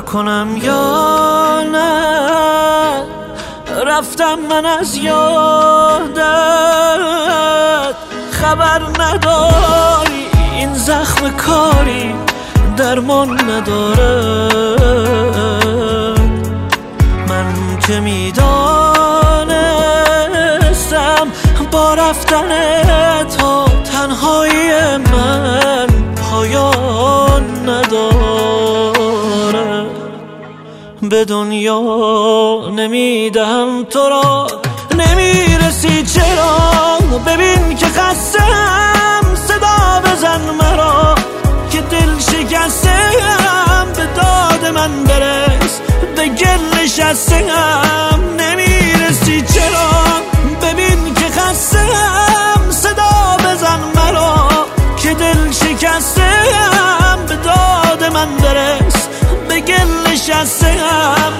کنم یا نه، رفتم من از یادت. خبر نداری این زخم کاری درمان نداره. من که میدانستم با رفتن تا تنهایی من پایان نداره. به دنیا نمیدهم تو را، نمیرسی چرا؟ ببین که خستم، صدا بزن مرا که دل شکستم. به داد من برس، به گل نشستم. نمیرسی چرا؟ ببین که خستم، صدا بزن مرا که دل شکستم. به داد من برس، به گل نشستم.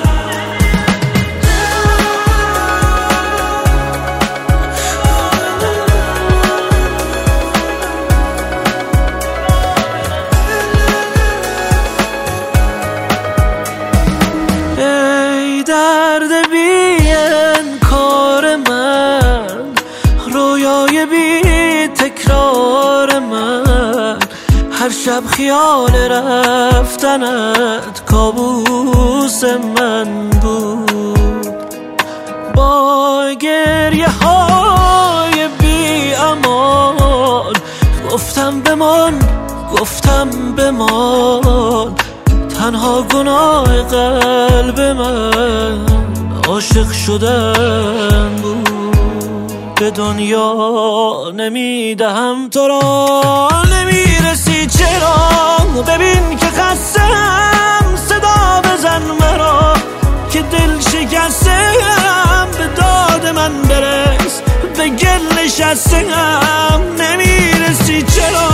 ای درد بی انکار من، رویای بی تکرار من. هر شب خیال رفتنت کابوس من بود. با گریه های بی امان گفتم بمان، گفتم بمان. تنها گناه قلب من عاشق شدن بود. به دنیا نمیدهم تو را، نمیرسی چرا؟ ببین که خستم، صدا بزن مرا که دل شکستم. به داد من برس، به گل نشستم. نمیرسی چرا؟